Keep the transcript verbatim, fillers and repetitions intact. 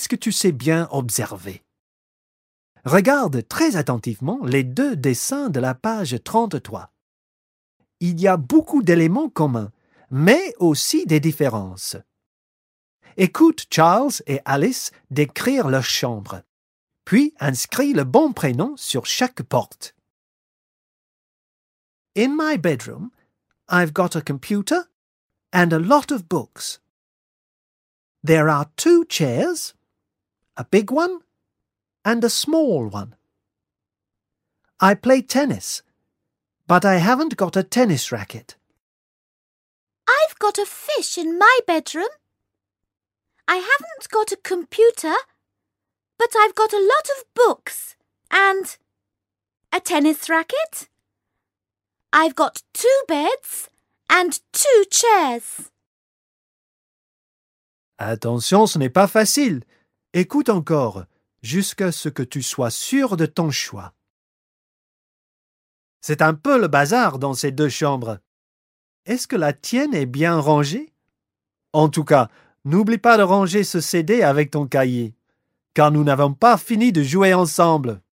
Est-ce que tu sais bien observer? Regarde très attentivement les deux dessins de la page trente-trois. Il y a beaucoup d'éléments communs, mais aussi des différences. Écoute Charles et Alice décrire leur chambre, puis inscris le bon prénom sur chaque porte. In my bedroom, I've got a computer and a lot of books. There are two chairs, a big one and a small one. I play tennis, but I haven't got a tennis racket. I've got a fish in my bedroom. I haven't got a computer, but I've got a lot of books and a tennis racket. I've got two beds and two chairs. Attention, ce n'est pas facile. Écoute encore, jusqu'à ce que tu sois sûr de ton choix. C'est un peu le bazar dans ces deux chambres. Est-ce que la tienne est bien rangée? En tout cas, n'oublie pas de ranger ce C D avec ton cahier, car nous n'avons pas fini de jouer ensemble.